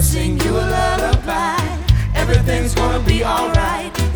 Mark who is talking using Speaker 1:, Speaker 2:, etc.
Speaker 1: sing you a lullaby. Everything's gonna be alright.